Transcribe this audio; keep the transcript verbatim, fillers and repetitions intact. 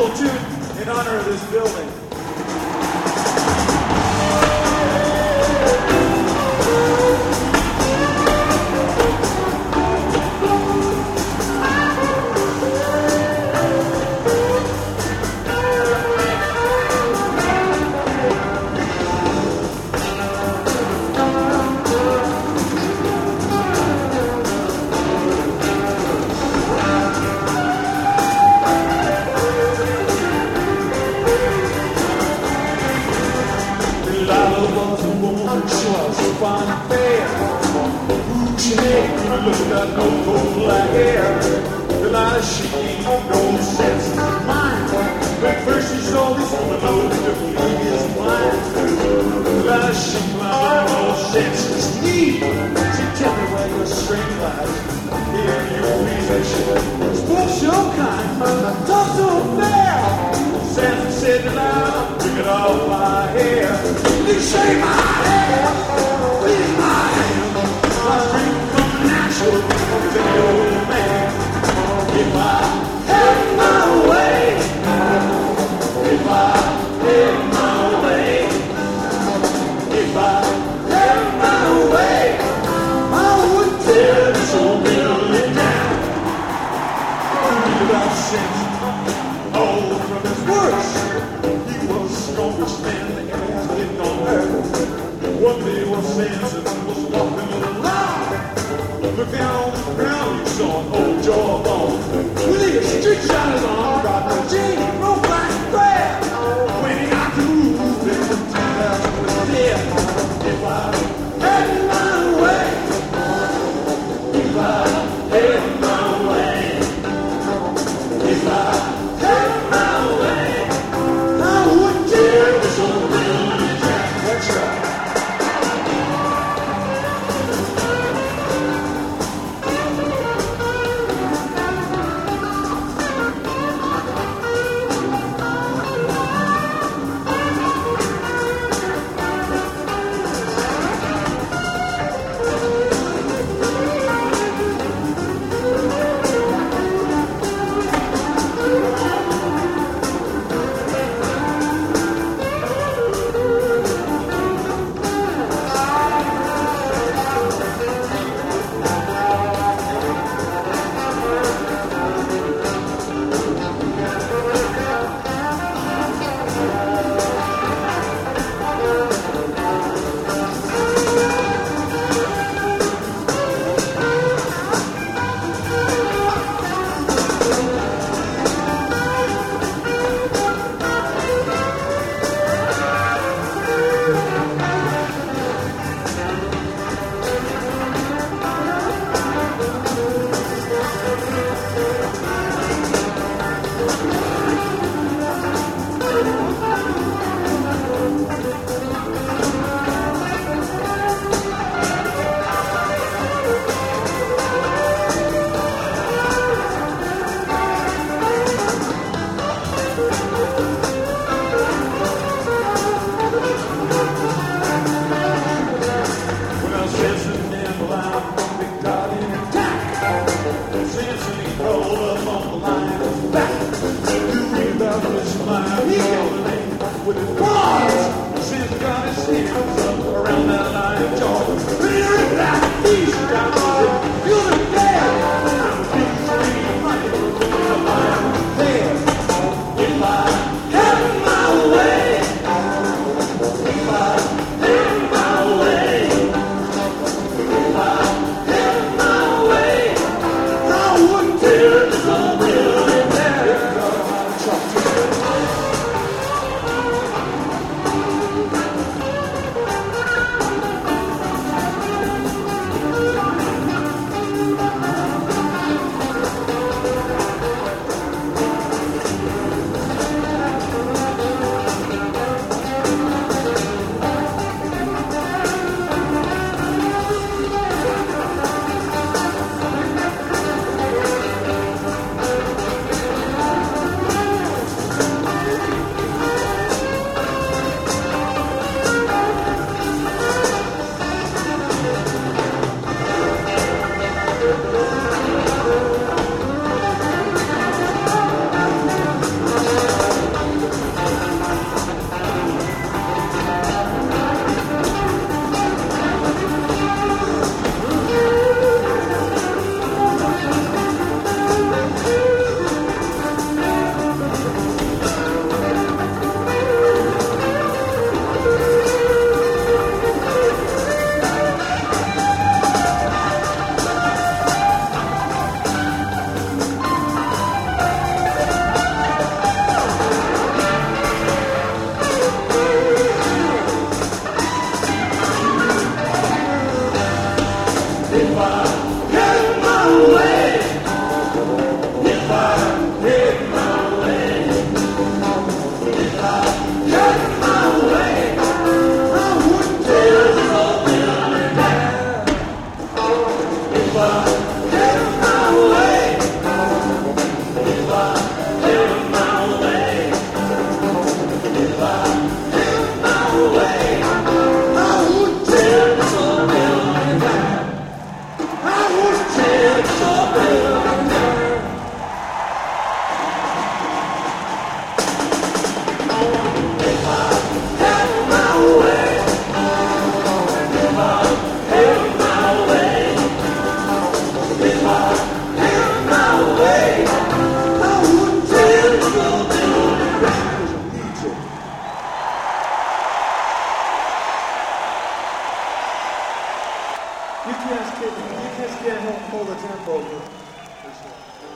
little tune in honor of this building. Look at no cold like air. Delilah, she ain't no sense of mind. But first she saw this woman loaded to believe his wine. Delilah, she climbed no senseless knee. She tell me where your strength lies. Here you musician. Spoke so kind, talk so fair. Sansa said, Delilah, bring it off my hair. Please shave my hair. Please my hand. My dream natural, cause an old man. If I had my way, if I had my way, if I had my way, I would tear this old building down. Without sense, all from his words, he was the strongest man that ever lived on earth. One day was Sansa was walking along. Look down on the ground, you saw an old jawbone. With a street shot his arm, got no jeans, no black crab. When he got to move, it was two thousand was dead. If I had my way, if I had my way, if I had my way, I would tear this old building down. That's right. You just can't, you just can't hold, hold a tempo.